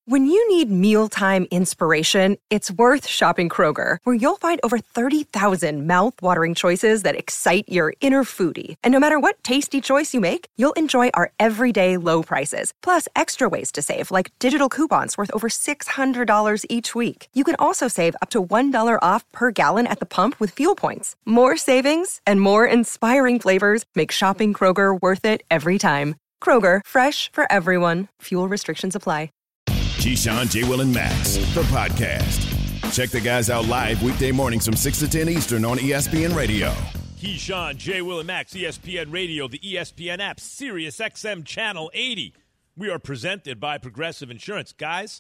When you need mealtime inspiration, it's worth shopping Kroger, where you'll find over 30,000 mouth-watering choices that excite your inner foodie. And no matter what tasty choice you make, you'll enjoy our everyday low prices, plus extra ways to save, like digital coupons worth over $600 each week. You can also save up to $1 off per gallon at the pump with fuel points. More savings and more inspiring flavors make shopping Kroger worth it every time. Kroger, fresh for everyone. Fuel restrictions apply. Keyshawn, J. Will, and Max, the podcast. Check the guys out live weekday mornings from 6 to 10 Eastern on ESPN Radio. Keyshawn, J. Will, and Max, ESPN Radio, the ESPN app, Sirius XM Channel 80. We are presented by Progressive Insurance. Guys,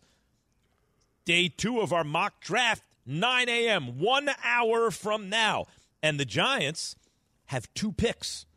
day 2 of our mock draft, 9 a.m., 1 hour from now. And the Giants have 2 picks.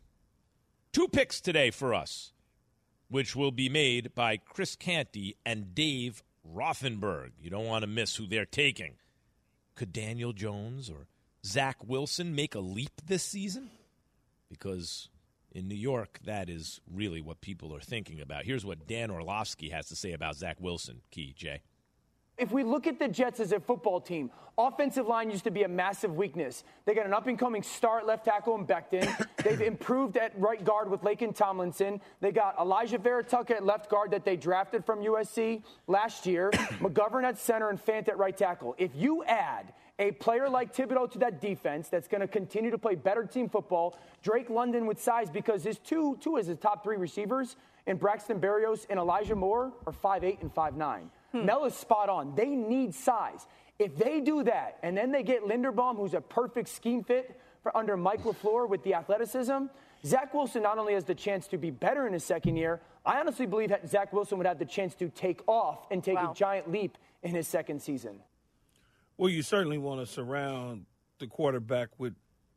2 picks today for us, which will be made by Chris Canty and Dave Rothenberg. You don't want to miss who they're taking. Could Daniel Jones or Zach Wilson make a leap this season? Because in New York, that is really what people are thinking about. Here's what Dan Orlovsky has to say about Zach Wilson. Key, Jay. If we look at the Jets as a football team, offensive line used to be a massive weakness. They got an up-and-coming star at left tackle in Becton. They've improved at right guard with Laken Tomlinson. They got Elijah Vera-Tucker at left guard that they drafted from USC last year. McGovern at center and Fant at right tackle. If you add a player like Thibodeau to that defense that's going to continue to play better team football, Drake London with size, because his two is his top 3 receivers, and Braxton Berrios and Elijah Moore are 5'8" and 5'9". Mel is spot on. They need size. If they do that, and then they get Linderbaum, who's a perfect scheme fit for under Mike LaFleur with the athleticism, Zach Wilson not only has the chance to be better in his second year, I honestly believe that Zach Wilson would have the chance to take off and take a giant leap in his second season. Well, you certainly want to surround the quarterback with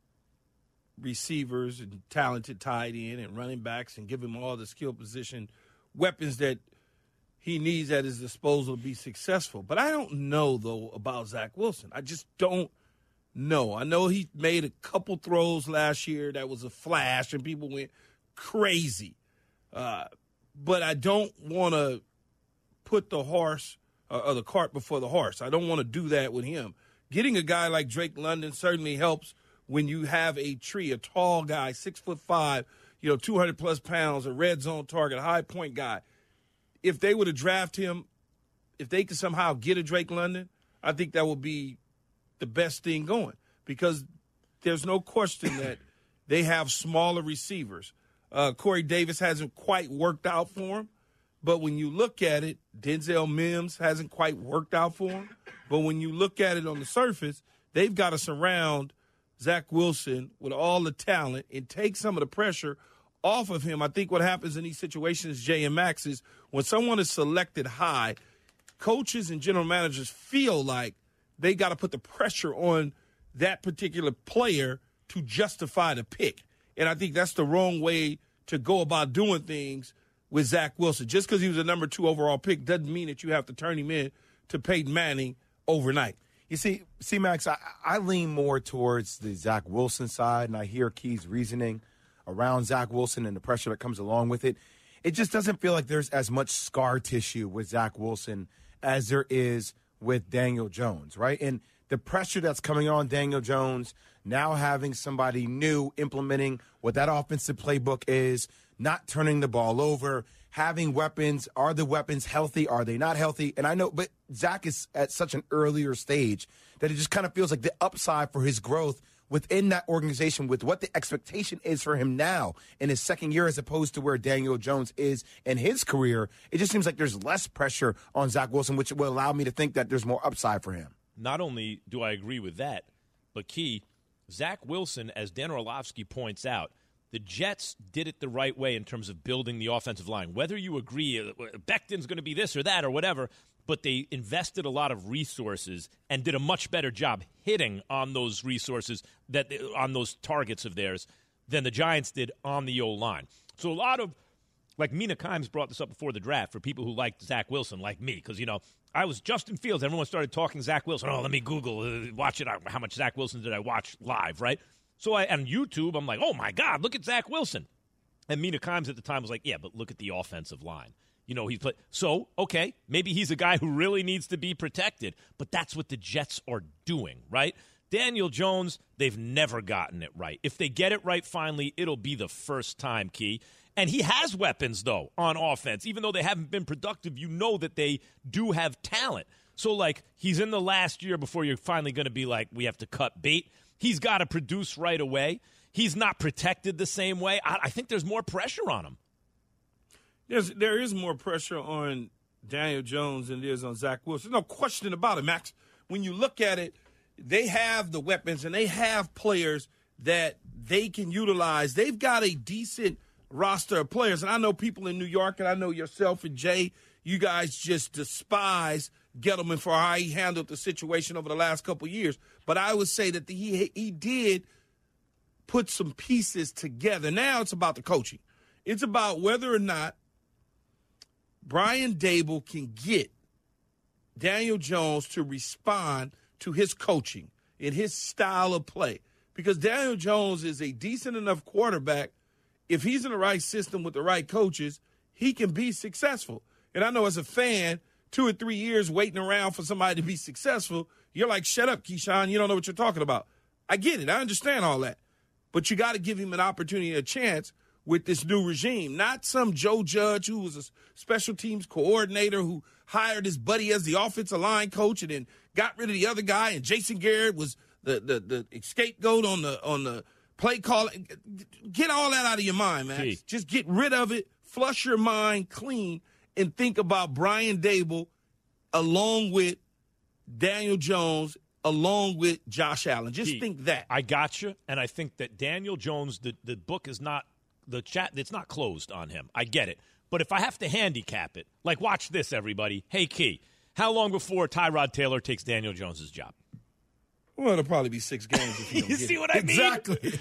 receivers and talented tight end and running backs and give him all the skill position weapons that he needs at his disposal to be successful. But I don't know, though, about Zach Wilson. I just don't know. I know he made a couple throws last year that was a flash, and people went crazy. But I don't want to put the horse or the cart before the horse. I don't want to do that with him. Getting a guy like Drake London certainly helps when you have a tall guy, 6'5", 200-plus pounds, a red zone target, a high point guy. If they were to draft him, if they could somehow get a Drake London, I think that would be the best thing going, because there's no question that they have smaller receivers. Corey Davis hasn't quite worked out for him, but when you look at it, Denzel Mims hasn't quite worked out for him. But when you look at it on the surface, they've got to surround Zach Wilson with all the talent and take some of the pressure off of him. I think what happens in these situations, Jay and Max, is when someone is selected high, coaches and general managers feel like they got to put the pressure on that particular player to justify the pick. And I think that's the wrong way to go about doing things with Zach Wilson. Just because he was a number 2 overall pick doesn't mean that you have to turn him in to Peyton Manning overnight. You see, Max, I lean more towards the Zach Wilson side, and I hear Key's reasoning around Zach Wilson and the pressure that comes along with it. It just doesn't feel like there's as much scar tissue with Zach Wilson as there is with Daniel Jones, right? And the pressure that's coming on Daniel Jones, now having somebody new implementing what that offensive playbook is, not turning the ball over, having weapons. Are the weapons healthy? Are they not healthy? And I know, but Zach is at such an earlier stage that it just kind of feels like the upside for his growth within that organization, with what the expectation is for him now in his second year as opposed to where Daniel Jones is in his career, it just seems like there's less pressure on Zach Wilson, which will allow me to think that there's more upside for him. Not only do I agree with that, but Key, Zach Wilson, as Dan Orlovsky points out, the Jets did it the right way in terms of building the offensive line. Whether you agree Becton's going to be this or that or whatever, but they invested a lot of resources and did a much better job hitting on those resources, on those targets of theirs, than the Giants did on the O-line. So a lot of, like Mina Kimes brought this up before the draft for people who liked Zach Wilson, like me, because, I was Justin Fields. Everyone started talking Zach Wilson. Oh, let me Google, watch it. How much Zach Wilson did I watch live, right? So on YouTube, I'm like, oh, my God, look at Zach Wilson. And Mina Kimes at the time was like, yeah, but look at the offensive line. He's played. So, okay, maybe he's a guy who really needs to be protected, but that's what the Jets are doing, right? Daniel Jones, they've never gotten it right. If they get it right finally, it'll be the first time, Key. And he has weapons, though, on offense. Even though they haven't been productive, you know that they do have talent. So, he's in the last year before you're finally going to be like, we have to cut bait. He's got to produce right away. He's not protected the same way. I think there's more pressure on him. There is more pressure on Daniel Jones than there is on Zach Wilson. No question about it, Max. When you look at it, they have the weapons and they have players that they can utilize. They've got a decent roster of players. And I know people in New York, and I know yourself and Jay, you guys just despise Gettleman for how he handled the situation over the last couple of years. But I would say that he did put some pieces together. Now it's about the coaching. It's about whether or not Brian Daboll can get Daniel Jones to respond to his coaching and his style of play. Because Daniel Jones is a decent enough quarterback. If he's in the right system with the right coaches, he can be successful. And I know as a fan, 2 or 3 years waiting around for somebody to be successful, you're like, shut up, Keyshawn, you don't know what you're talking about. I get it. I understand all that. But you got to give him an opportunity, a chance with this new regime. Not some Joe Judge who was a special teams coordinator who hired his buddy as the offensive line coach and then got rid of the other guy, and Jason Garrett was the scapegoat on the play call. Get all that out of your mind, man. Gee. Just get rid of it, flush your mind clean, and think about Brian Daboll along with Daniel Jones, along with Josh Allen. Just think that. I got you, and I think that Daniel Jones, the book is not it's not closed on him. I get it. But if I have to handicap it, watch this, everybody. Hey, Key, how long before Tyrod Taylor takes Daniel Jones' job? Well, it'll probably be 6 games if he don't You get see it. what I mean? Exactly.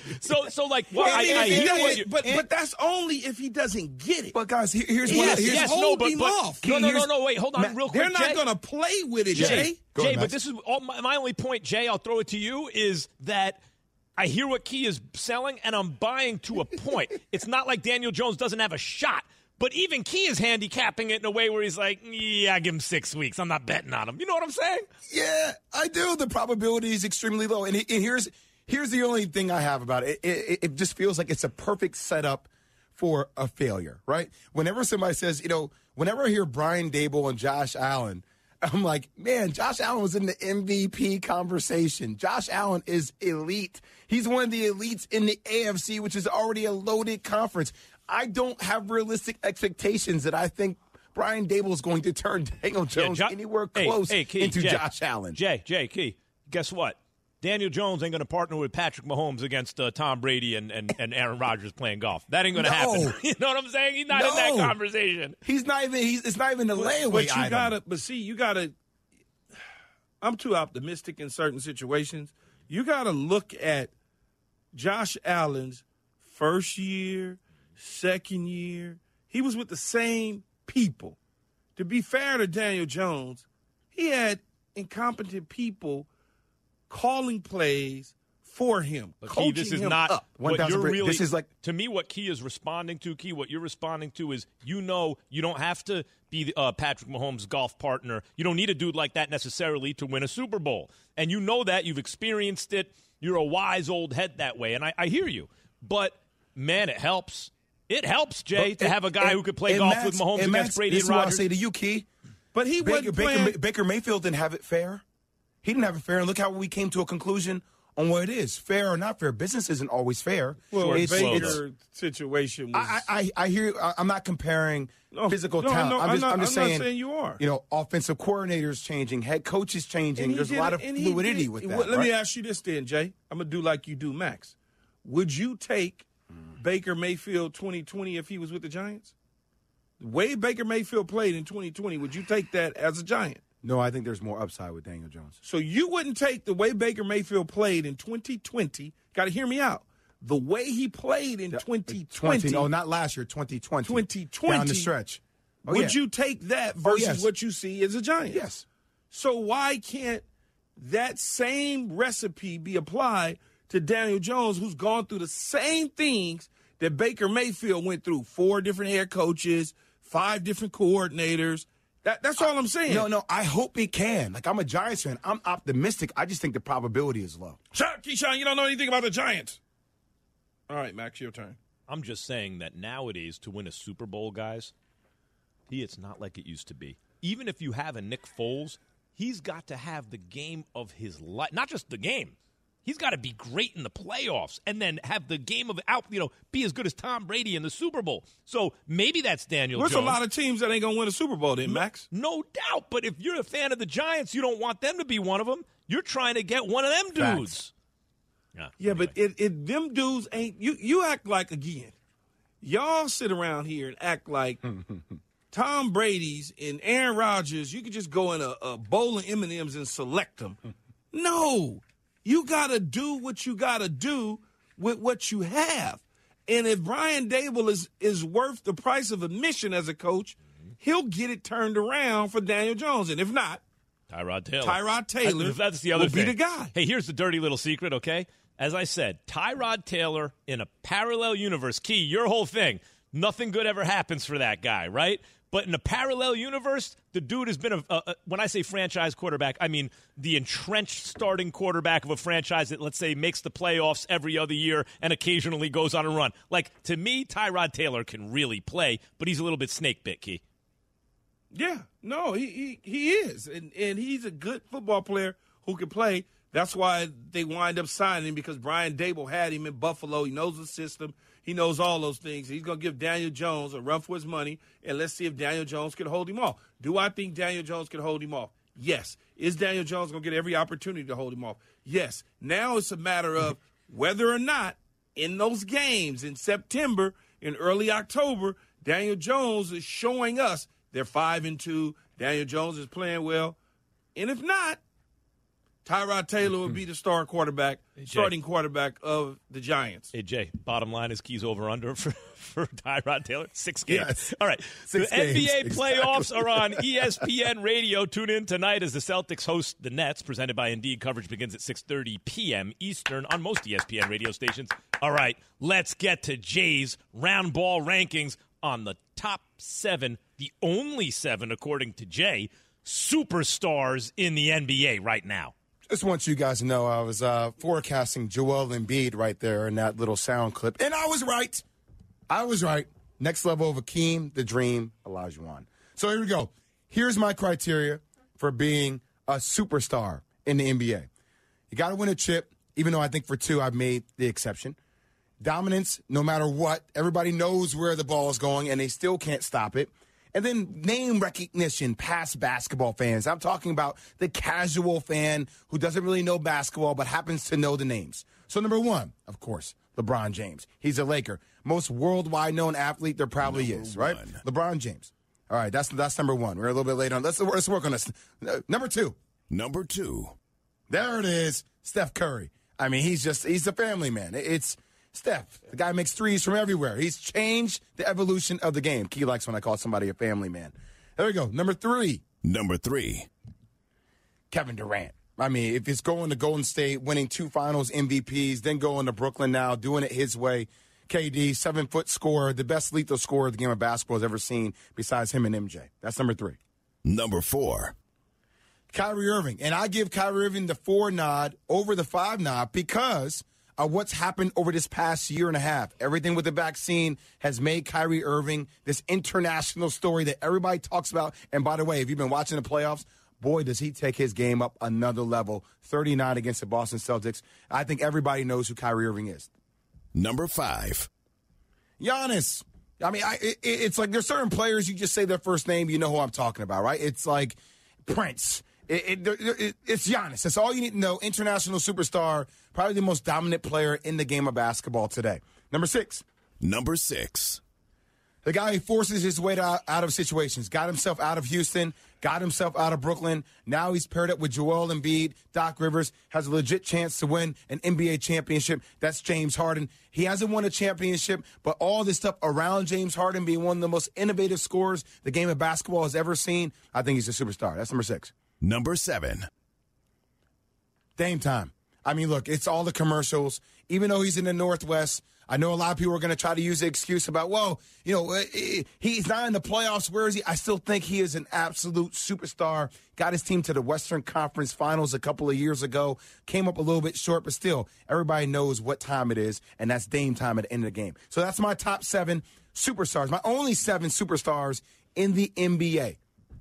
I hear what you. But that's only if he doesn't get it. But guys, here's Yes, what. yes, no, hold but, him but off. no, wait, hold on, real quick. They're not Jay. going to play with it, Jay. Go Jay, ahead, but Max. this is all my only point, Jay. I'll throw it to you. Is that I hear what Key is selling, and I'm buying to a point. It's not like Daniel Jones doesn't have a shot. But even Key is handicapping it in a way where he's like, yeah, I give him 6 weeks. I'm not betting on him. You know what I'm saying? Yeah, I do. The probability is extremely low. And here's the only thing I have about it. It just feels like it's a perfect setup for a failure, right? Whenever somebody says, whenever I hear Brian Daboll and Josh Allen, I'm like, man, Josh Allen was in the MVP conversation. Josh Allen is elite. He's one of the elites in the AFC, which is already a loaded conference. I don't have realistic expectations that I think Brian Daboll is going to turn Daniel Jones anywhere close into Josh Allen. Jay, Key, guess what? Daniel Jones ain't going to partner with Patrick Mahomes against Tom Brady and Aaron Rodgers playing golf. That ain't going to happen. You know what I'm saying? He's not in that conversation. He's not even. It's not even a layaway item. You gotta. I'm too optimistic in certain situations. You gotta look at Josh Allen's first year, second year. He was with the same people. To be fair to Daniel Jones, he had incompetent people calling plays for him, coaching Key, this is him not up. what you're really. This is like, to me, what Key is responding to. Key, what you're responding to is, you don't have to be Patrick Mahomes' golf partner. You don't need a dude like that necessarily to win a Super Bowl, and you know that you've experienced it. You're a wise old head that way, and I hear you. But man, it helps. It helps, Jay, to have a guy who could play golf with Mahomes against Brady and Rodgers. This is what I say to you, Key. But he wasn't playing. Baker Mayfield didn't have it fair. He didn't have it fair, and look how we came to a conclusion on what it is. Fair or not fair, business isn't always fair. Well, Baker's situation was... I hear you. I'm not comparing physical talent. I'm just saying, not saying you are. Offensive coordinators changing, head coaches changing. There's a lot of fluidity with that. Let me ask you this then, Jay. I'm going to do like you do, Max. Would you take Baker Mayfield 2020 if he was with the Giants? The way Baker Mayfield played in 2020, would you take that as a Giant? No, I think there's more upside with Daniel Jones. So you wouldn't take the way Baker Mayfield played in 2020. Got to hear me out. The way he played in 2020. No, not last year, 2020. 2020. Down the stretch. Would you take that versus what you see as a Giant? Yes. So why can't that same recipe be applied to Daniel Jones, who's gone through the same things that Baker Mayfield went through? 4 different head coaches, 5 different coordinators. That's all I'm saying. No, I hope he can. Like, I'm a Giants fan. I'm optimistic. I just think the probability is low. Keyshawn, you don't know anything about the Giants. All right, Max, your turn. I'm just saying that nowadays to win a Super Bowl, guys, it's not like it used to be. Even if you have a Nick Foles, he's got to have the game of his life. Not just the game. He's got to be great in the playoffs and then have the game of be as good as Tom Brady in the Super Bowl. So maybe that's Daniel Jones. There's a lot of teams that ain't going to win a Super Bowl then, Max. No doubt. But if you're a fan of the Giants, you don't want them to be one of them. You're trying to get one of them dudes. Yeah, anyway. But them dudes ain't – you act like, again, y'all sit around here and act like Tom Brady's and Aaron Rodgers, you could just go in a bowl of M&Ms and select them. No. You got to do what you got to do with what you have. And if Brian Daboll is worth the price of admission as a coach, he'll get it turned around for Daniel Jones. And if not, Tyrod Taylor that's the other will thing. Be the guy. Hey, here's the dirty little secret, okay? As I said, Tyrod Taylor in a parallel universe. Key, your whole thing. Nothing good ever happens for that guy, right? But in a parallel universe, the dude has been when I say franchise quarterback, I mean the entrenched starting quarterback of a franchise that, let's say, makes the playoffs every other year and occasionally goes on a run. Like, to me, Tyrod Taylor can really play, but he's a little bit snake bit, Key. Yeah, no, he is. And he's a good football player who can play. That's why they wind up signing him, because Brian Daboll had him in Buffalo. He knows the system. He knows all those things. He's going to give Daniel Jones a run for his money, and let's see if Daniel Jones can hold him off. Do I think Daniel Jones can hold him off? Yes. Is Daniel Jones going to get every opportunity to hold him off? Yes. Now it's a matter of whether or not in those games in September, in early October, Daniel Jones is showing us they're 5-2. Daniel Jones is playing well. And if not, Tyrod Taylor will be the starting quarterback of the Giants. Hey, Jay, bottom line is Key's over-under for Tyrod Taylor. 6 games. Yes. All right. 6 the games. NBA playoffs Exactly. are on ESPN Radio. Tune in tonight as the Celtics host the Nets, presented by Indeed. Coverage begins at 6:30 p.m. Eastern on most ESPN radio stations. All right, let's get to Jay's round ball rankings on the top 7, the only 7, according to Jay, superstars in the NBA right now. Just want you guys to know I was forecasting Joel Embiid right there in that little sound clip. And I was right. Next level of Akeem, the Dream, Olajuwon. So here we go. Here's my criteria for being a superstar in the NBA. You got to win a chip, even though I think for 2 I've made the exception. Dominance, no matter what. Everybody knows where the ball is going, and they still can't stop it. And then name recognition past basketball fans. I'm talking about the casual fan who doesn't really know basketball but happens to know the names. So number 1, of course, LeBron James. He's a Laker. Most worldwide known athlete there probably is, right? LeBron James. All right, that's number 1. We're a little bit late on. Let's work on this. Number 2. There it is. Steph Curry. I mean, he's a family man. It's Steph, the guy makes threes from everywhere. He's changed the evolution of the game. Key likes when I call somebody a family man. There we go. Number 3. Kevin Durant. I mean, if it's going to Golden State, winning 2 finals MVPs, then going to Brooklyn now, doing it his way. KD, 7-foot scorer, the best lethal scorer the game of basketball has ever seen besides him and MJ. That's number 3. Number 4. Kyrie Irving. And I give Kyrie Irving the 4 nod over the 5 nod because of what's happened over this past year and a half. Everything with the vaccine has made Kyrie Irving this international story that everybody talks about. And by the way, if you've been watching the playoffs, boy, does he take his game up another level. 39 against the Boston Celtics. I think everybody knows who Kyrie Irving is. Number 5. Giannis. I mean, it's like there's certain players, you just say their first name, you know who I'm talking about, right? It's like Prince. It's Giannis. That's all you need to know. International superstar, probably the most dominant player in the game of basketball today. Number 6. The guy who forces his way out of situations. Got himself out of Houston, got himself out of Brooklyn. Now he's paired up with Joel Embiid. Doc Rivers has a legit chance to win an NBA championship. That's James Harden. He hasn't won a championship, but all this stuff around James Harden being one of the most innovative scorers the game of basketball has ever seen, I think he's a superstar. That's number 6. Number 7. Dame time. I mean, look, it's all the commercials. Even though he's in the Northwest, I know a lot of people are going to try to use the excuse about, well, he's not in the playoffs. Where is he? I still think he is an absolute superstar. Got his team to the Western Conference Finals a couple of years ago. Came up a little bit short, but still, everybody knows what time it is, and that's Dame time at the end of the game. So that's my top 7 superstars. My only 7 superstars in the NBA.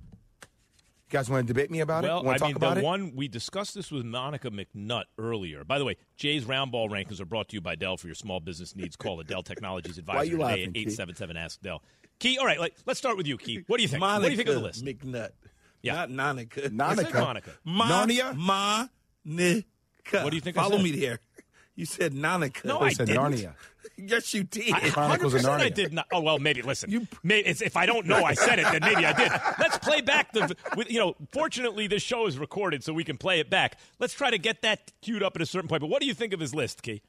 You guys want to debate me about it? Well, Want to talk about it? One, we discussed this with Monica McNutt earlier. By the way, Jay's Round Ball Rankings are brought to you by Dell. For your small business needs, call the Dell Technologies Advisor today at 877-ASK-DELL. Key, all right, let's start with you, Key. What do you think? Monica What do you think of the list? McNutt. Yeah. Not Nonica. Monica. Narnia? Monica. What do you think I Follow said? me there. You said Nonica. No, I I said didn't. Narnia. Yes, you did. Chronicles of 100% Narnia. I did not. Oh, well, maybe. Listen, if I don't know I said it, then maybe I did. Let's play back fortunately, this show is recorded, so we can play it back. Let's try to get that queued up at a certain point. But what do you think of his list, Key?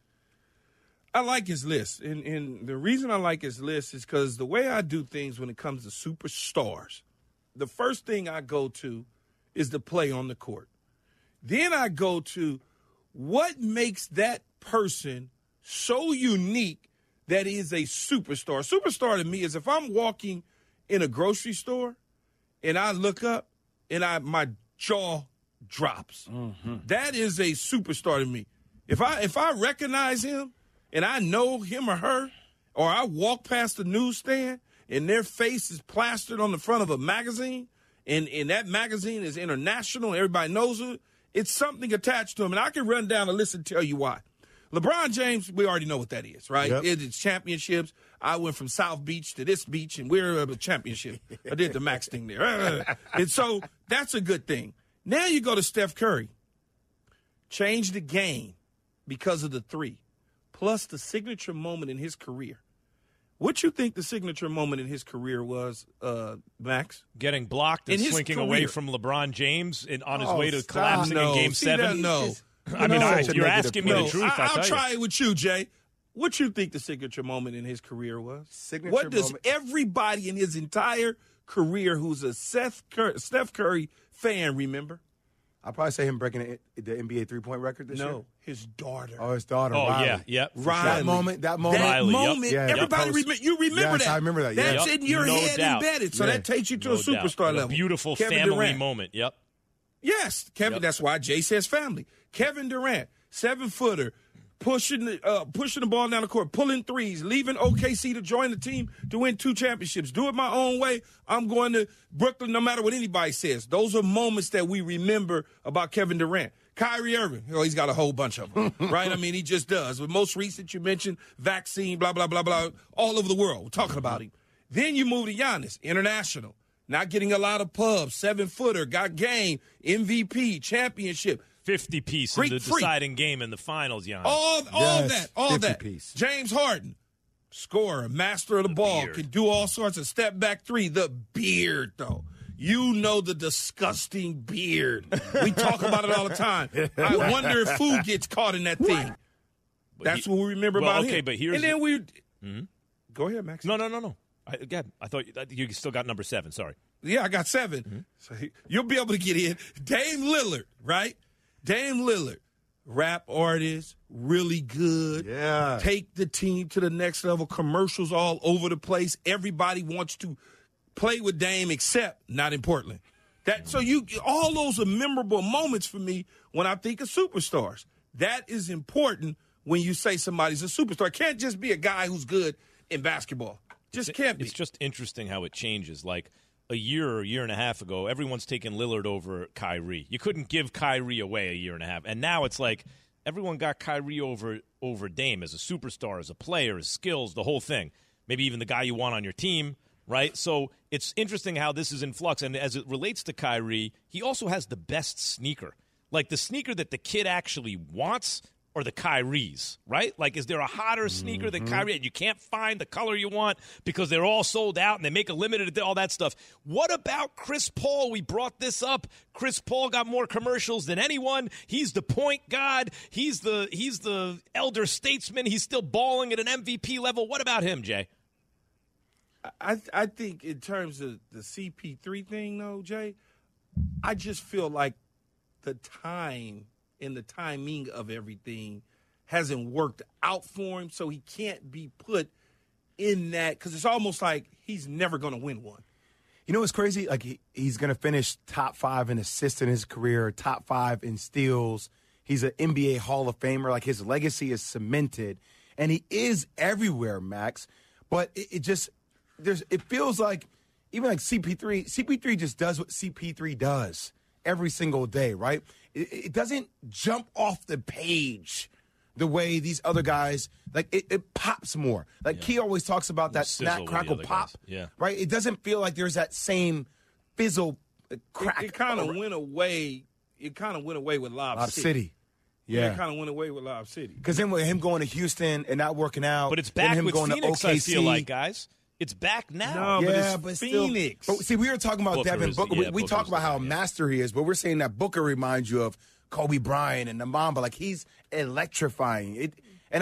I like his list. And the reason I like his list is because the way I do things when it comes to superstars, the first thing I go to is the play on the court. Then I go to what makes that person so unique that he is a superstar. Superstar to me is if I'm walking in a grocery store and I look up and my jaw drops. Mm-hmm. That is a superstar to me. If I recognize him and I know him or her, or I walk past the newsstand and their face is plastered on the front of a magazine, and that magazine is international, everybody knows it, it's something attached to him. And I can run down a list and tell you why. LeBron James, we already know what that is, right? Yep. It's championships. I went from South Beach to this beach, and we're a championship. I did the Max thing there. And so that's a good thing. Now you go to Steph Curry. Changed the game because of the 3, plus the signature moment in his career. What you think the signature moment in his career was, Max? Getting blocked and In his slinking career. away from LeBron James on his way to stop. collapsing in Game 7? No. I mean, No. you're asking me the truth. I'll try it with you, Jay. What you think the signature moment in his career was? What does everybody in his entire career who's a Steph Curry fan remember? I'll probably say him breaking the NBA three-point record this year. No, his daughter. Oh, his daughter, Oh, Riley. yeah. Riley. That moment. That Riley, yep. moment, Yeah, everybody you remember Yes, that. I remember that, yeah. That's Yep. in your No head doubt. embedded. So Yeah. that takes you to No a superstar doubt. level. A beautiful Kevin family Durant. moment. Yep. Yes, Kevin. Yep. That's why Jay says family. Kevin Durant, 7-footer, pushing the ball down the court, pulling threes, leaving OKC to join the team to win 2 championships. Do it my own way. I'm going to Brooklyn no matter what anybody says. Those are moments that we remember about Kevin Durant. Kyrie Irving, he's got a whole bunch of them, right? I mean, he just does. But most recent, you mentioned vaccine, blah, blah, blah, blah, all over the world. We're talking about him. Then you move to Giannis, international, not getting a lot of pubs, 7-footer, got game, MVP, championship. 50-piece in Greek the freak. deciding game in the finals, Jan. All Yes, that. 50-piece. James Harden, scorer, master of the ball, beard. can do all sorts of step back 3. The beard, though. You know the disgusting beard. We talk about it all the time. I wonder if food gets caught in that thing. That's what we remember about him. Okay, but here's and then we. Go ahead, Max. No. I thought you still got number 7. Sorry. Yeah, I got 7. So you'll be able to get in. Dame Lillard, right? Dame Lillard, rap artist, really good. Yeah. Take the team to the next level. Commercials all over the place. Everybody wants to play with Dame, except not in Portland. All those are memorable moments for me when I think of superstars. That is important when you say somebody's a superstar. It can't just be a guy who's good in basketball. Just can't be. It's just interesting how it changes. Like a year and a half ago, everyone's taking Lillard over Kyrie. You couldn't give Kyrie away a year and a half. And now it's like everyone got Kyrie over Dame as a superstar, as a player, his skills, the whole thing. Maybe even the guy you want on your team, right? So it's interesting how this is in flux. And as it relates to Kyrie, he also has the best sneaker. Like the sneaker that the kid actually wants or the Kyrie's, right? Like, is there a hotter sneaker than Kyrie? And you can't find the color you want because they're all sold out and they make a limited, all that stuff. What about Chris Paul? We brought this up. Chris Paul got more commercials than anyone. He's the point god. He's the elder statesman. He's still balling at an MVP level. What about him, Jay? I think in terms of the CP3 thing, though, Jay, I just feel like the time and the timing of everything hasn't worked out for him, so he can't be put in that because it's almost like he's never going to win one. You know what's crazy? Like he's going to finish top 5 in assists in his career, top 5 in steals. He's an NBA Hall of Famer. Like his legacy is cemented, and he is everywhere, Max. But it feels like even like CP3 just does what CP3 does every single day, right? It doesn't jump off the page the way these other guys, like it pops more. Like Key always talks about that snap, crackle, pop. Yeah. Right? It doesn't feel like there's that same fizzle crack. It kind of went away. It kind of went away with Lob City. Yeah. It kind of went away with Lob City. Because then with him going to Houston and not working out. But it's back him with going Phoenix, to OKC. I feel like, guys. It's back now. No, yeah, but Phoenix. Phoenix. But see, we were talking about Booker Devin is- Booker. yeah, We talk Booker's about how the guy, master he is, but we're saying that Booker reminds you of Kobe Bryant and the Mamba. Like he's electrifying.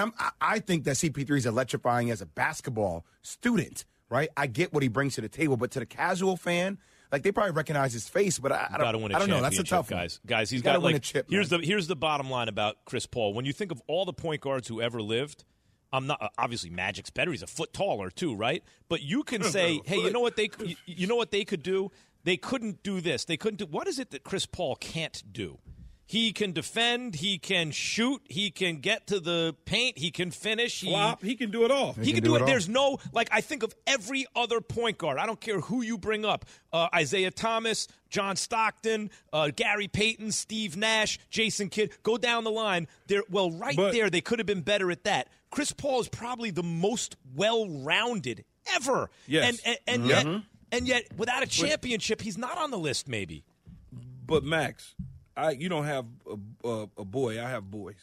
I think that CP3 is electrifying as a basketball student, right? I get what he brings to the table, but to the casual fan, like they probably recognize his face, but I don't know. That's a tough one. Guys, he's got to got win like a chip. here's the bottom line about Chris Paul. When you think of all the point guards who ever lived, I'm not obviously Magic's better. He's a foot taller too, right? But you can say, hey, you know what they could do? They couldn't do this. They couldn't do. What is it that Chris Paul can't do? He can defend. He can shoot. He can get to the paint. He can finish. Flop. He can do it all. He can do it. There's no, like, I think of every other point guard. I don't care who you bring up. Isaiah Thomas, John Stockton, Gary Payton, Steve Nash, Jason Kidd. Go down the line. There, they could have been better at that. Chris Paul is probably the most well-rounded ever. Yes. And yet, without a championship, he's not on the list, maybe. But, Max, you don't have a boy. I have boys.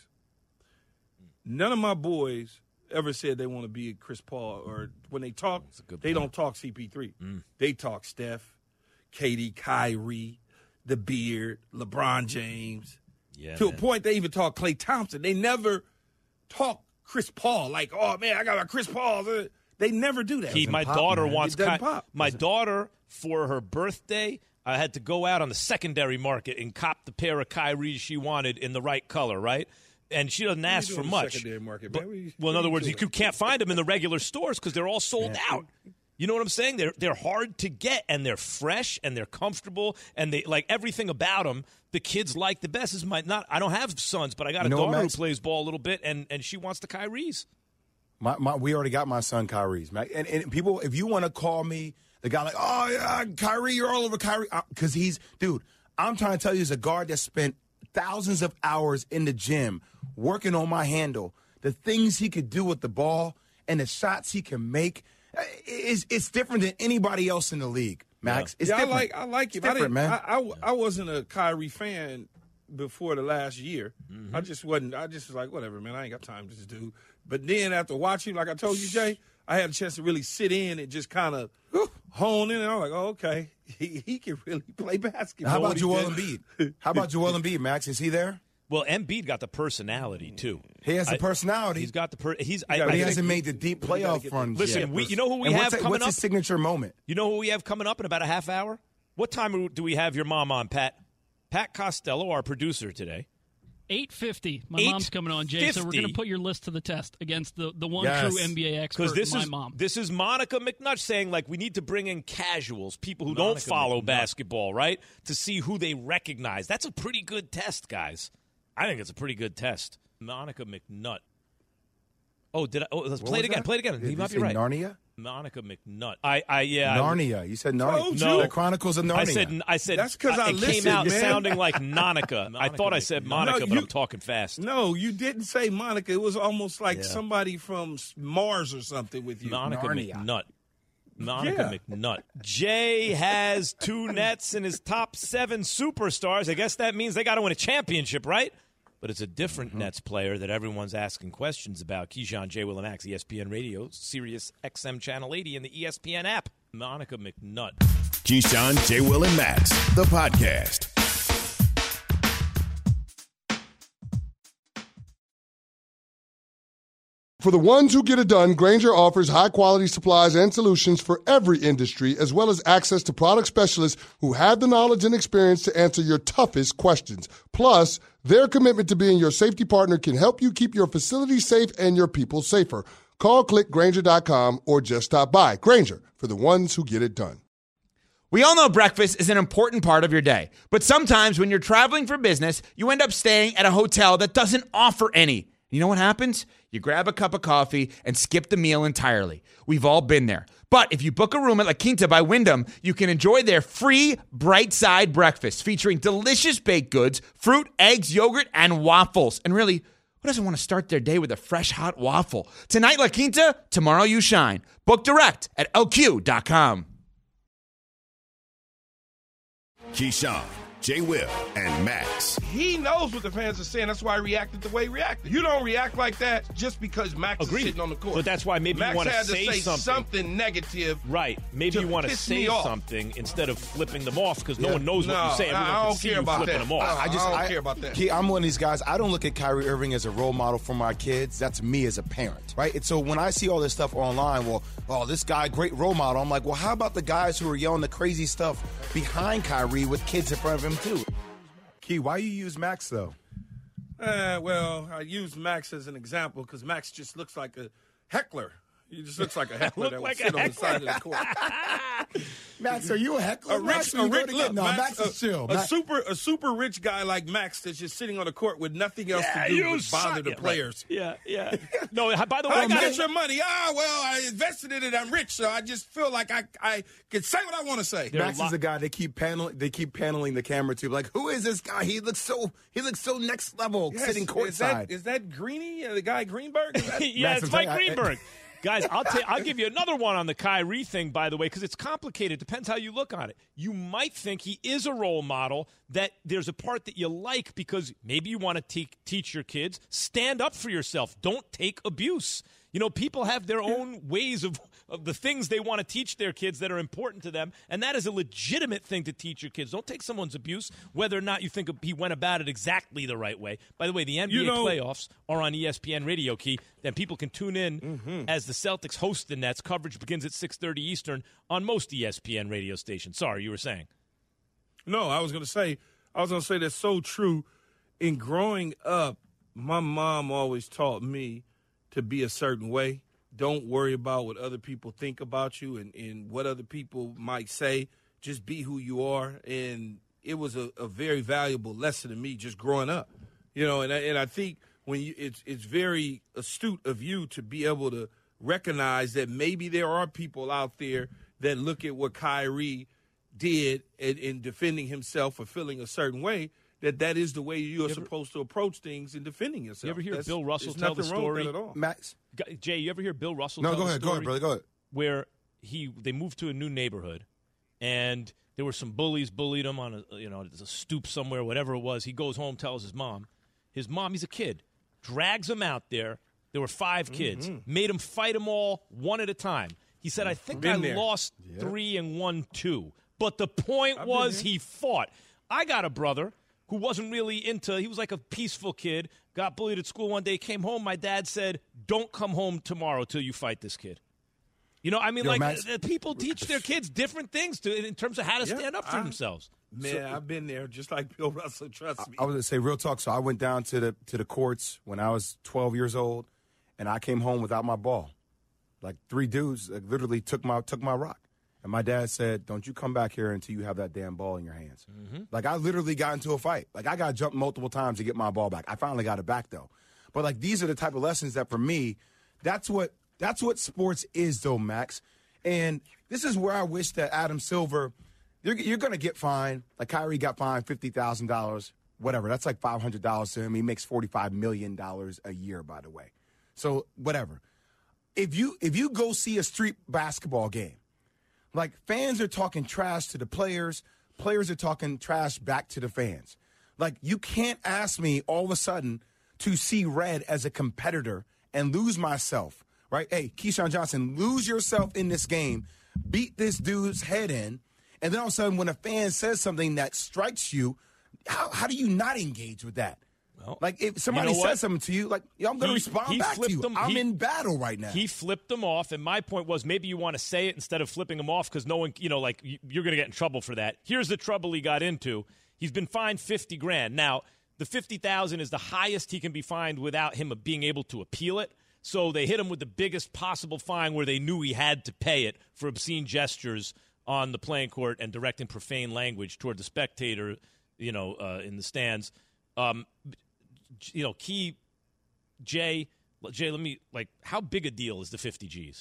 None of my boys ever said they want to be Chris Paul, or when they talk, they don't talk CP3. They talk Steph, KD, Kyrie, the Beard, LeBron James. Yeah, to a point, they even talk Klay Thompson. They never talk Chris Paul like, oh, man, I got a Chris Paul. They never do that. My daughter wants my daughter for her birthday. I had to go out on the secondary market and cop the pair of Kyries she wanted in the right color, right? And she doesn't ask for much. Secondary market, But, man? well, in other words, you can't find them in the regular stores because they're all sold out. You know what I'm saying? They're hard to get, and they're fresh, and they're comfortable, and they like everything about them. The kids like the best. I don't have sons, but I got a daughter who plays ball a little bit, and she wants the Kyries. We already got my son Kyrie's, Mac. And people, if you want to call me the guy like, oh, yeah, Kyrie, you're all over Kyrie. Because dude, I'm trying to tell you, he's a guard that spent thousands of hours in the gym working on my handle. The things he could do with the ball and the shots he can make, it's different than anybody else in the league, Max. Yeah. It's different. I like it. It's different, man. I wasn't a Kyrie fan before the last year. Mm-hmm. I just was like, whatever, man. I ain't got time for this dude. But then after watching, like I told you, Jay, I had a chance to really sit in and just kind of hone in, and I'm like, oh, okay, he can really play basketball. How about Joel Embiid? Max? Is he there? Well, Embiid got the personality too. He has the personality. He's got the but he hasn't made the deep playoff run. Listen, yet. you know who we have coming what's up? his signature moment? You know who we have coming up in about a half hour? What time do we have your mom on, Pat? Pat Costello, our producer today. 8:50. My mom's coming on, Jay. So we're going to put your list to the test against the one true NBA expert, my mom. This is Monica McNutt saying, like, we need to bring in casuals, people who don't follow basketball, right, to see who they recognize. That's a pretty good test, guys. I think it's a pretty good test. Monica McNutt. Oh, let's play it again. Play it again. Did He might you be say right. Narnia? Monica McNutt. Narnia. You said Narnia. No. The Chronicles of Narnia. I said That's 'cause I it listened, came out man. sounding like Nonica. I thought I said Monica, but I'm talking fast. No, you didn't say Monica. It was almost like somebody from Mars or something with you. Monica Narnia. McNutt. Monica McNutt. Jay has 2 Nets in his top 7 superstars. I guess that means they got to win a championship, right? But it's a different Nets player that everyone's asking questions about. Keyshawn, J. Will and Max, ESPN Radio, Sirius XM Channel 80, and the ESPN app. Monica McNutt. Keyshawn, J. Will and Max, the podcast. For the ones who get it done, Grainger offers high-quality supplies and solutions for every industry, as well as access to product specialists who have the knowledge and experience to answer your toughest questions. Plus, their commitment to being your safety partner can help you keep your facility safe and your people safer. Call clickgrainger.com or just stop by. Grainger, for the ones who get it done. We all know breakfast is an important part of your day, but sometimes when you're traveling for business, you end up staying at a hotel that doesn't offer any. You know what happens? You grab a cup of coffee and skip the meal entirely. We've all been there. But if you book a room at La Quinta by Wyndham, you can enjoy their free Bright Side breakfast featuring delicious baked goods, fruit, eggs, yogurt, and waffles. And really, who doesn't want to start their day with a fresh, hot waffle? Tonight, La Quinta, tomorrow you shine. Book direct at lq.com. Keyshawn, J. Will, and Max. He knows what the fans are saying. That's why he reacted the way he reacted. You don't react like that just because Max is sitting on the court. But that's why maybe Max you want to had say something negative. Right. Maybe you want to say something instead of flipping them off because no one knows what you say. Everyone I can don't see care you about flipping that. them off. I don't care about that. Key, I'm one of these guys. I don't look at Kyrie Irving as a role model for my kids. That's me as a parent, right? And so when I see all this stuff online, this guy, great role model, I'm like, well, how about the guys who are yelling the crazy stuff behind Kyrie with kids in front of him, too? Key, why you use Max, though? I use Max as an example because Max just looks like a heckler. He just looks like a heckler that would sit on the side of the court. Max, are you a heckler? Max is chill. A super rich guy like Max that's just sitting on the court with nothing else to do but bother the players. Yeah. No, by the way, I got your money. I invested in it. I'm rich, so I just feel like I can say what I want to say. Max is the guy they keep paneling the camera to. Like, who is this guy? He looks so next level sitting courtside. Is that Greeny, the guy Greenberg? Yeah, it's Mike Greenberg. Guys, I'll give you another one on the Kyrie thing, by the way, because it's complicated. Depends how you look on it. You might think he is a role model, that there's a part that you like because maybe you want to teach your kids. Stand up for yourself. Don't take abuse. You know, people have their own ways of the things they want to teach their kids that are important to them, and that is a legitimate thing to teach your kids. Don't take someone's abuse, whether or not you think he went about it exactly the right way. By the way, the NBA playoffs are on ESPN Radio, Key. Then people can tune in as the Celtics host the Nets. Coverage begins at 6:30 Eastern on most ESPN radio stations. Sorry, you were saying. No, I was going to say that's so true. In growing up, my mom always taught me to be a certain way. Don't worry about what other people think about you and what other people might say. Just be who you are. And it was a very valuable lesson to me just growing up. You know, and I think it's very astute of you to be able to recognize that maybe there are people out there that look at what Kyrie did in defending himself or feeling a certain way, that is the way you are supposed to approach things in defending yourself. You ever hear Bill Russell tell the story? At all. Max? Jay, you ever hear Bill Russell tell the story? Go ahead, brother, go ahead. Where they moved to a new neighborhood, and there were some bullies bullied him on a stoop somewhere, whatever it was. He goes home, tells his mom. His mom, he's a kid, drags him out there. There were 5 kids. Made him fight them all one at a time. He said, I think I lost 3 and won 2. But the point was he fought. I got a brother who wasn't really he was like a peaceful kid, got bullied at school one day, came home. My dad said, don't come home tomorrow till you fight this kid. You know, I mean, people teach their kids different things in terms of how to stand up for themselves. Man, I've been there just like Bill Russell, trust me. I was going to say, real talk, so I went down to the courts when I was 12 years old, and I came home without my ball. Like 3 dudes literally took my rock. And my dad said, don't you come back here until you have that damn ball in your hands. Like, I literally got into a fight. Like, I got jumped multiple times to get my ball back. I finally got it back, though. But, like, these are the type of lessons that, for me, that's what sports is, though, Max. And this is where I wish that Adam Silver, you're going to get fined. Like, Kyrie got fined $50,000, whatever. That's like $500 to him. He makes $45 million a year, by the way. So, whatever. If you go see a street basketball game, like, fans are talking trash to the players. Players are talking trash back to the fans. Like, you can't ask me all of a sudden to see red as a competitor and lose myself, right? Hey, Keyshawn Johnson, lose yourself in this game, beat this dude's head in, and then all of a sudden when a fan says something that strikes you, how do you not engage with that? Well, like if somebody says something to you, like I'm going to respond back to you. I'm in battle right now. He flipped them off, and my point was maybe you want to say it instead of flipping them off because no one, you're going to get in trouble for that. Here's the trouble he got into. He's been fined $50,000. Now, the $50,000 is the highest he can be fined without him being able to appeal it. So they hit him with the biggest possible fine where they knew he had to pay it for obscene gestures on the playing court and directing profane language toward the spectator, in the stands. Jay, let me how big a deal is the 50 G's?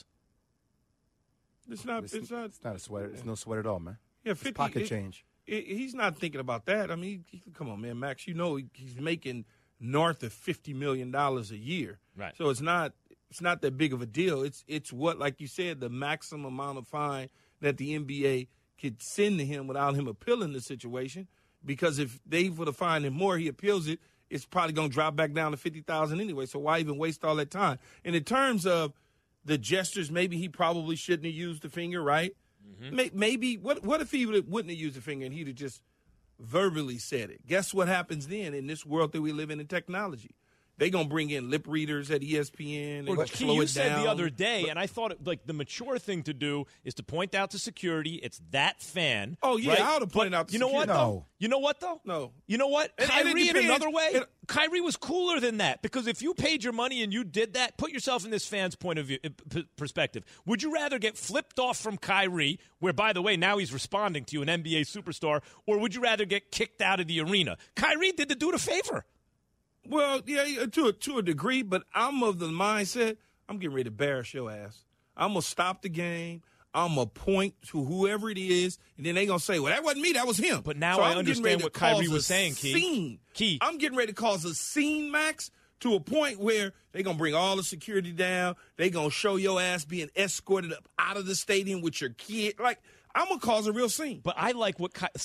It's not a sweat. It's no sweat at all, man. Yeah, 50, it's pocket change. He's not thinking about that. I mean, come on, man, Max. He's making north of $50 million a year. Right. So it's not that big of a deal. It's what, like you said, the maximum amount of fine that the NBA could send to him without him appealing the situation. Because if they would have fined him more, he appeals it, it's probably going to drop back down to $50,000 anyway. So why even waste all that time? And in terms of the gestures, maybe he probably shouldn't have used the finger, right? Mm-hmm. Maybe what if he wouldn't have used the finger and he'd have just verbally said it? Guess what happens then in this world that we live in technology? They're going to bring in lip readers at ESPN and slow it down. You said the other day, and I thought the mature thing to do is to point out to security it's that fan. Oh, yeah, right? I would have pointed out to security. You know what, though? No. You know what? Kyrie, in another way, Kyrie was cooler than that because if you paid your money and you did that, put yourself in this fan's point of view, perspective. Would you rather get flipped off from Kyrie, where, by the way, now he's responding to you, an NBA superstar, or would you rather get kicked out of the arena? Kyrie did the dude a favor. Well, yeah, to a degree, but I'm of the mindset, I'm getting ready to embarrass your ass. I'm going to stop the game. I'm going to point to whoever it is, and then they're going to say, well, that wasn't me, that was him. But now I understand what Kyrie was saying, Key. I'm getting ready to cause a scene, Max, to a point where they're going to bring all the security down. They're going to show your ass being escorted up out of the stadium with your kid. Like, I'm going to cause a real scene. But I like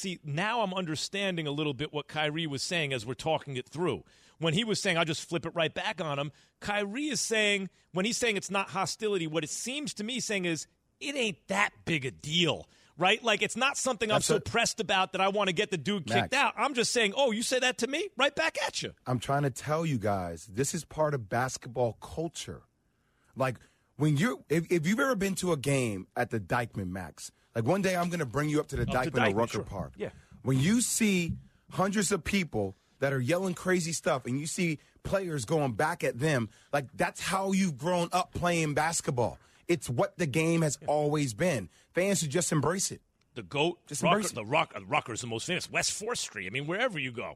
now I'm understanding a little bit what Kyrie was saying as we're talking it through. When he was saying, I'll just flip it right back on him, Kyrie is saying, when he's saying it's not hostility, what it seems to me saying is, it ain't that big a deal, right? Like, it's not something I'm so pressed about that I want to get the dude kicked out. I'm just saying, oh, you say that to me? Right back at you. I'm trying to tell you guys, this is part of basketball culture. Like, when if you've ever been to a game at the Dyckman, Max, like one day I'm going to bring you up to the Dyckman or Rucker Park. Yeah. When you see hundreds of people that are yelling crazy stuff and you see players going back at them, like that's how you've grown up playing basketball. It's what the game has always been. Fans should just embrace it. The GOAT, Rucker's the most famous. West 4th Street. I mean, wherever you go.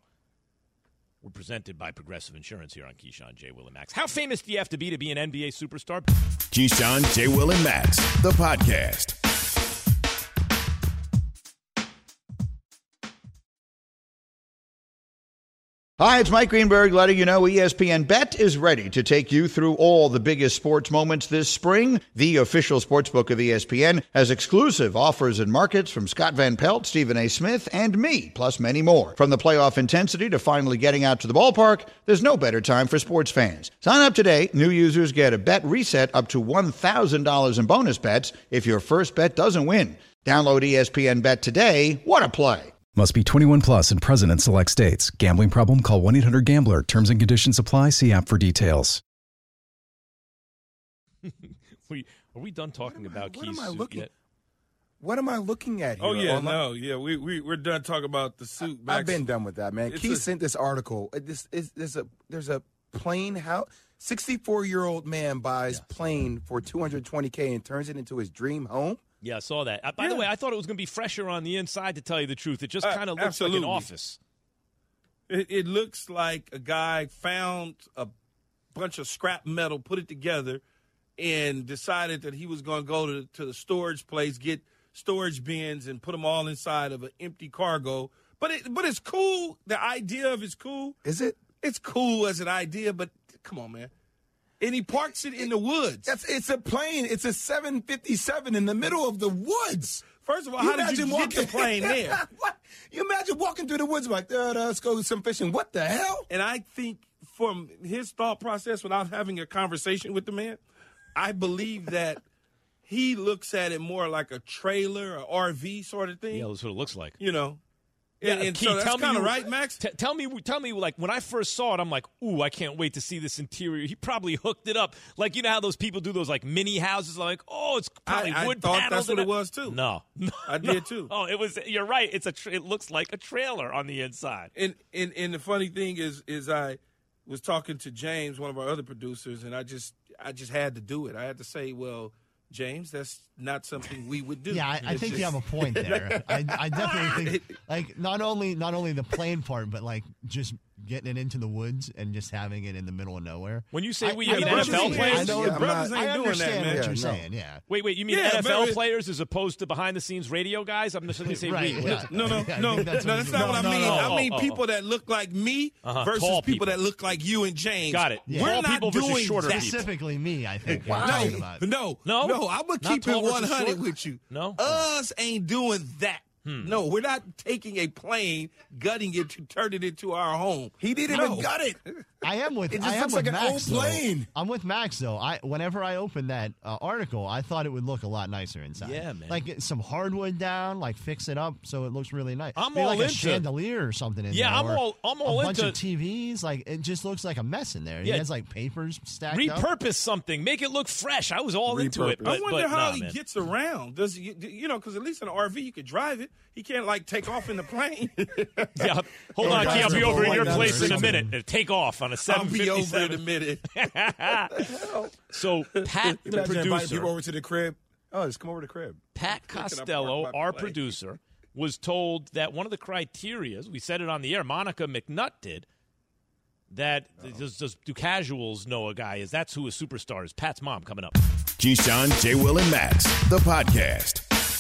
We're presented by Progressive Insurance here on Keyshawn, J. Will, and Max. How famous do you have to be an NBA superstar? Keyshawn, J. Will, and Max, the podcast. Hi, it's Mike Greenberg letting you know ESPN Bet is ready to take you through all the biggest sports moments this spring. The official sportsbook of ESPN has exclusive offers and markets from Scott Van Pelt, Stephen A. Smith, and me, plus many more. From the playoff intensity to finally getting out to the ballpark, there's no better time for sports fans. Sign up today. New users get a bet reset up to $1,000 in bonus bets if your first bet doesn't win. Download ESPN Bet today. What a play. Must be 21 plus and present in select states. Gambling problem? Call 1-800-GAMBLER. Terms and conditions apply. See app for details. Are we done talking about Keith's suit yet? What am I looking at here? Oh, yeah, we're done talking about the suit. Max. I've been done with that, man. Keith sent this article. There's a plane house. 64-year-old man buys plane for $220K and turns it into his dream home. Yeah, I saw that. By the way, I thought it was going to be fresher on the inside, to tell you the truth. It just kind of looks like an office. It looks like a guy found a bunch of scrap metal, put it together, and decided that he was going to go to the storage place, get storage bins, and put them all inside of an empty cargo. But it's cool. The idea of it's cool. Is it? It's cool as an idea, but come on, man. And he parks it in the woods. It's a plane. It's a 757 in the middle of the woods. First of all, how did you get the plane there? What? You imagine walking through the woods like, let's go some fishing. What the hell? And I think from his thought process, without having a conversation with the man, I believe that he looks at it more like a trailer, or RV sort of thing. Yeah, that's what it looks like. You know, And so that's kind of right, Max. Tell me, like, when I first saw it, I'm like, ooh, I can't wait to see this interior. He probably hooked it up. Like, you know how those people do those, like, mini houses? Like, oh, it's probably wood panels. I thought that's what it was, too. No. I did, too. Oh, you're right. It looks like a trailer on the inside. And the funny thing is I was talking to James, one of our other producers, and I just had to do it. I had to say, well, James, that's not something we would do. Yeah, I think you have a point there. I definitely think, like, not only the plane part, but, like, just getting it into the woods and just having it in the middle of nowhere. When you say you mean NFL players? I understand what you're saying, yeah. Wait, you mean NFL players as opposed to behind-the-scenes radio guys? I'm just going to say right, we. Yeah. No, that's not what I mean. I mean people that look like me versus people that look like you and James. Got it. Yeah. We're not doing shorter that. Specifically me, I think. No, I'm going to keep it 100 with you. No? Us ain't doing that. No, we're not taking a plane, gutting it to turn it into our home. He didn't even gut it. I am with. It just looks like an old plane. I'm with Max though. Whenever I opened that article, I thought it would look a lot nicer inside. Yeah, man. Like get some hardwood down, like fix it up so it looks really nice. I'm Maybe all like into a chandelier or something in there. Yeah, I'm all a bunch into of TVs. Like it just looks like a mess in there. He has like papers stacked up. Repurpose something, make it look fresh. I was all into it. I wonder how he gets around. Does you know? Because at least in an RV you could drive it. He can't like take off in the plane. Yeah, hold on, Key. I'll be over at your place in a minute. Take off on a 757. I'll be over in a minute. So Pat, the producer, people over to the crib. Oh, just come over to the crib. Pat Costello, our producer, was told that one of the criteria, we said it on the air, Monica McNutt did, that do casuals know a guy is that's who a superstar is. Pat's mom coming up. Keyshawn, J. Will, and Max, the podcast.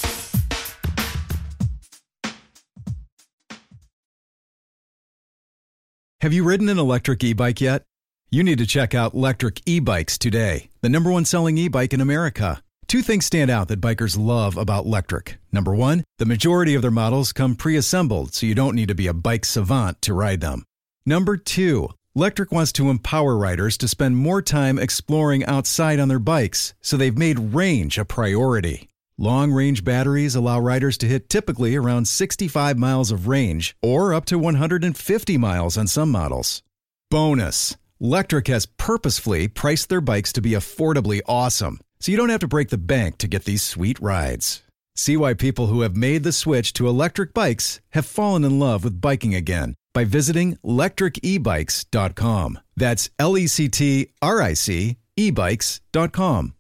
Have you ridden an electric e-bike yet? You need to check out Lectric E-Bikes today, the #1 selling e-bike in America. Two things stand out that bikers love about Lectric. Number one, the majority of their models come pre-assembled, so you don't need to be a bike savant to ride them. Number two, Lectric wants to empower riders to spend more time exploring outside on their bikes, so they've made range a priority. Long-range batteries allow riders to hit typically around 65 miles of range or up to 150 miles on some models. Bonus, Lectric has purposefully priced their bikes to be affordably awesome, so you don't have to break the bank to get these sweet rides. See why people who have made the switch to electric bikes have fallen in love with biking again by visiting lectricebikes.com. That's LECTRIC ebikes.com.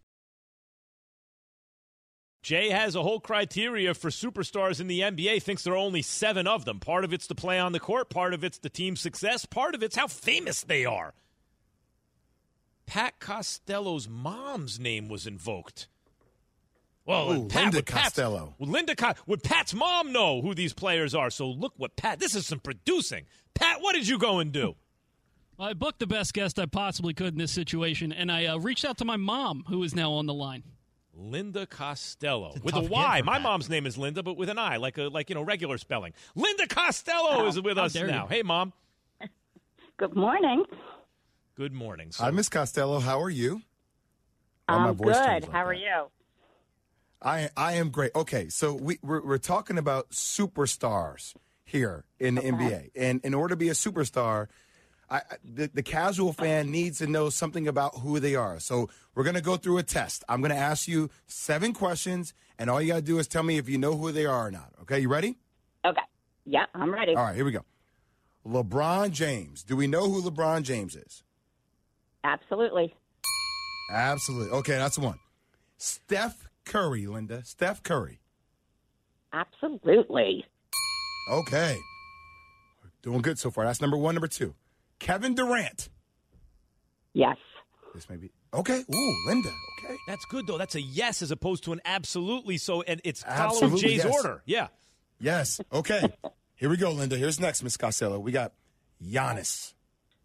Jay has a whole criteria for superstars in the NBA, thinks there are only 7 of them. Part of it's the play on the court, part of it's the team success, part of it's how famous they are. Pat Costello's mom's name was invoked. Well, Linda Costello. Would Pat's mom know who these players are? So look what this is some producing. Pat, what did you go and do? I booked the best guest I possibly could in this situation, and I reached out to my mom, who is now on the line. Linda Costello with a Y. My mom's name is Linda, but with an I, like regular spelling. Linda Costello is with us now. Hey, Mom. Good morning. Good morning. Hi, Miss Costello. How are you? I'm good. How are you? I am great. Okay, so we're talking about superstars here in the NBA, and in order to be a superstar, the casual fan needs to know something about who they are. So we're going to go through a test. I'm going to ask you 7 questions, and all you got to do is tell me if you know who they are or not. Okay, you ready? Okay. Yeah, I'm ready. All right, here we go. LeBron James. Do we know who LeBron James is? Absolutely. Absolutely. Okay, that's the one. Steph Curry, Linda. Steph Curry. Absolutely. Okay. We're doing good so far. That's number 1. Number 2. Kevin Durant. Yes. This may be okay. Ooh, Linda. Okay, that's good though. That's a yes as opposed to an absolutely. So, and it's following Jay's order. Yeah. Yes. Okay. Here we go, Linda. Here's next, Miss Costello. We got Giannis.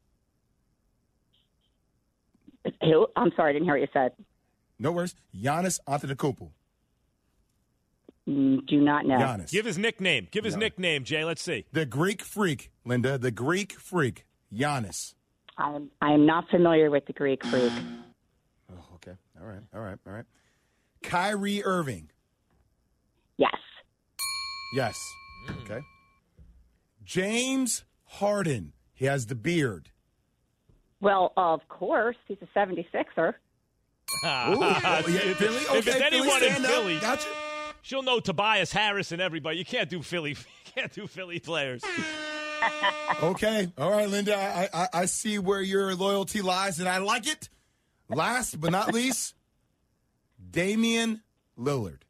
Who? I'm sorry, I didn't hear what you said. No worries. Giannis Antetokounmpo. Do not know. Giannis. Give his nickname. Give his nickname, Jay. Let's see. The Greek Freak, Linda. The Greek Freak. Giannis. I am not familiar with the Greek Freak. Oh, okay. All right. Kyrie Irving. Yes. Yes. Okay. James Harden. He has the beard. Well, of course, he's a 76er. Philly? If it's anyone in Philly, Gotcha. she'll know Tobias Harris and everybody. You can't do Philly. You can't do Philly players. Okay. All right, Linda. I see where your loyalty lies, and I like it. Last but not least, Damian Lillard.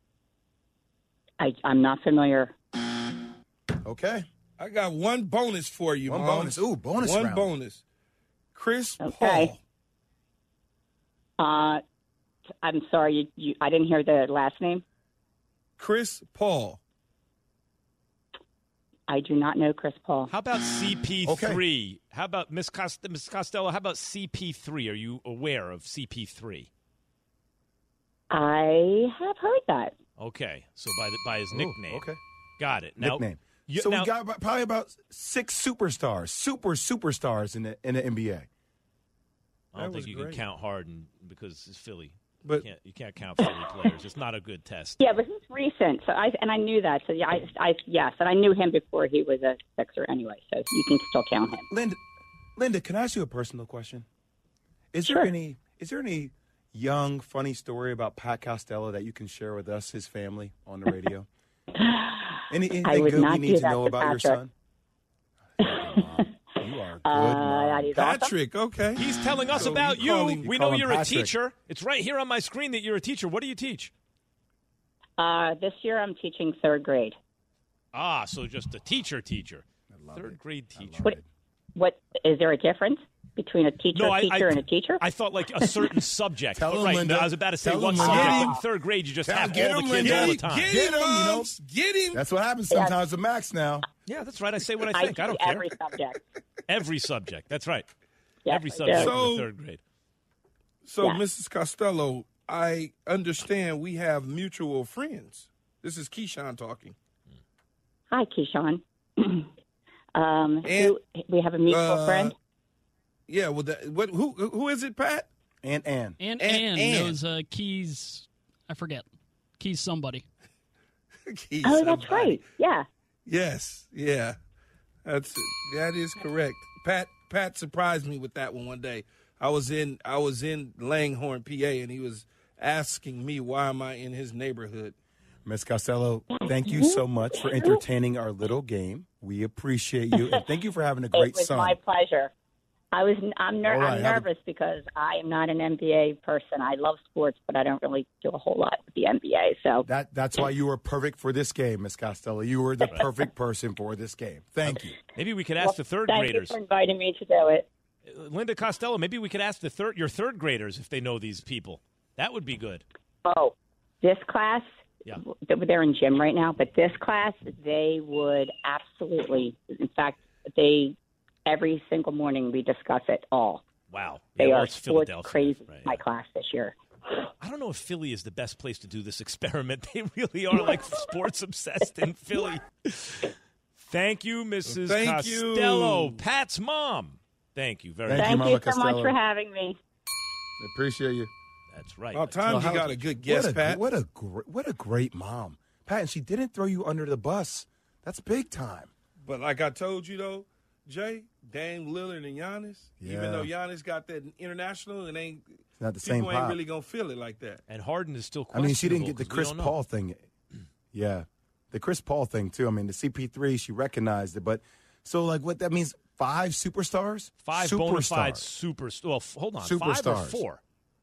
I'm not familiar. Okay. I got one bonus for you, One Mom. bonus. Ooh, bonus One round. bonus. Chris Okay. Paul. I'm sorry, I didn't hear the last name. Chris Paul. I do not know Chris Paul. How about CP3? Okay. How about Miss Costello? How about CP3? Are you aware of CP3? I have heard that. Okay, so by his nickname. Okay. Got it. Now, Nickname. So we got probably about 6 superstars, superstars in the NBA. I don't That was think you great. can count Harden because it's Philly. But You can't count Philly players. It's not a good test. Yeah, but he's recent, so I knew that. So yeah, yes, and I knew him before he was a Sixer anyway. So you can still count him. Linda, can I ask you a personal question? Is Sure. there any young, funny story about Pat Costello that you can share with us, his family, on the radio? Anything I would good not we need do to that know to about your Patrick. son? You are a good mom. That is awesome. Patrick, okay. He's telling us So about you call you. him- We you call know him you're a Patrick. teacher. It's right here on my screen that you're a teacher. What do you teach? This year I'm teaching 3rd grade. Ah, so just a teacher. Third grade teacher. What is there a difference between a teacher and a teacher? I thought like a certain subject. Tell But him, right, Linda. I was about to say Tell one him, subject, Linda. but in third grade you just have Get all the him, kids Linda. all the time. Get Get him, him, you know. Moms. Get him. That's what happens sometimes with Max now. Yeah, that's right. I say what I think. I don't teach care. every subject. Every subject. That's right. Yes, Every I subject do. in So- the third grade. So, Yeah. Mrs. Costello, I understand we have mutual friends. This is Keyshawn talking. Hi, Keyshawn. We have a mutual friend. Yeah, well, who is it, Pat? And Ann. And Ann. knows Keys. I forget. Keys somebody. Keys, Oh, that's somebody. right. Yeah. Yes, yeah, that is correct. Pat surprised me with that one day. I was in Langhorne, PA, and he was asking me why am I in his neighborhood. Miss Costello, thank you so much for entertaining our little game. We appreciate you, and thank you for having a great It was son. my pleasure. I'm All right, I'm have a- nervous because I am not an NBA person. I love sports, but I don't really do a whole lot with the NBA. So That's why you were perfect for this game, Miss Costello. You were the perfect person for this game. Thank you. Maybe we could ask the third thank graders. you for inviting me to do it. Linda Costello, maybe we could ask your third graders if they know these people. That would be good. Oh, this class, Yeah. they're in gym right now, but this class, they would absolutely, in fact, every single morning we discuss it all. Wow. They Yeah, well, are it's sports Philadelphia. crazy, Right, my yeah. class this year. I don't know if Philly is the best place to do this experiment. They really are like sports obsessed in Philly. Thank you, Mrs. Thank you. Costello, Pat's mom. Thank you very much. Thank Mama you so Costello. much for having me. Appreciate you. That's right. About time you got a good guest, Pat. What a great mom, Pat. And she didn't throw you under the bus. That's big time. But like I told you, though, Jay, Dame Lillard and Giannis, Yeah. even though Giannis got that international, it ain't It's not the same people ain't pop. really going to feel it like that. And Harden is still I mean, she didn't questionable get the 'cause we Chris don't know. Paul thing. Yeah, the Chris Paul thing too. I mean, the CP3, she recognized it, but so like what that means? 5 superstars, Five bona fide superstars. Well, hold on. 5 or Superstars. 4?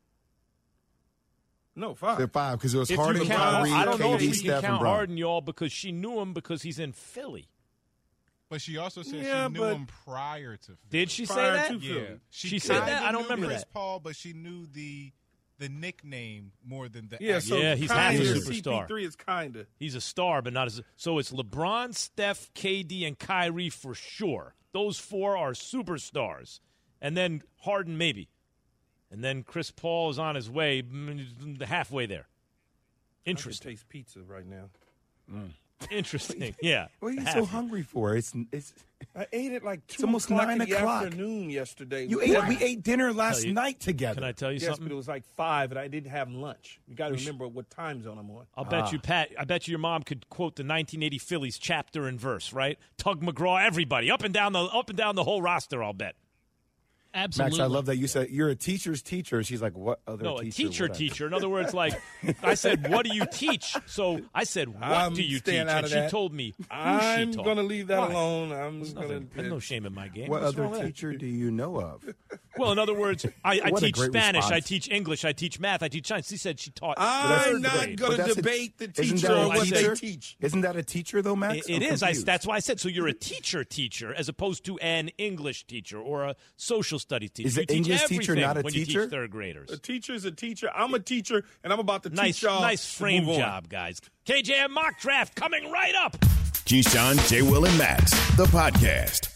No, 5. They're 5 because it was If you Harden, count, Kyrie, I don't know if KD, we can Steph, and count Bron. Harden, y'all, because she knew him because he's in Philly. But she also said Yeah, she knew but- him prior to Philly. Did she say Prior that? to Yeah. Philly. She said kinda that? I don't knew remember Chris that. Paul, but she knew the nickname more than the Yeah, so actual. Yeah, he's half a kinda superstar. CP3 is kind of. He's a star, but not as. So it's LeBron, Steph, KD, and Kyrie for sure. Those 4 are superstars. And then Harden, maybe. And then Chris Paul is on his way, halfway there. Interesting. I can taste pizza right now. Interesting. Yeah. What are you so Halfway. hungry for? It's I ate at like 2 almost o'clock 9 in the o'clock. afternoon yesterday. We ate dinner last night together. Can I tell you Yes, something? but it was like 5, and I didn't have lunch. You got to remember what time zone I'm on. I'll bet you, Pat. I bet you your mom could quote the 1980 Phillies chapter and verse, right? Tug McGraw, everybody, up and down the whole roster. I'll bet. Absolutely. Max, I love that you said you're a teacher's teacher. She's like, what other No, teacher? a teacher. In other words, like, I said, what do you teach? So I said, what do you teach? And she told me who I'm she taught. going to leave that Why? alone. There's no shame in my game. What What's other wrong with that? teacher do you know of? Well, in other words, I What a teach great Spanish, response. I teach English, I teach math, I teach science. She said she taught. I'm not grade. going to debate the teacher or what they teach. Isn't that a teacher, though, Max? It is. That's why I said. So you're a teacher, as opposed to an English teacher or a social studies teacher. Is you an teach English teacher everything not a when teacher? You teach third graders. A teacher's a teacher. I'm a teacher, and I'm about to teach y'all. Nice to frame move on. job, guys. KJM mock draft coming right up. Keyshawn, J. Will, and Max, the podcast.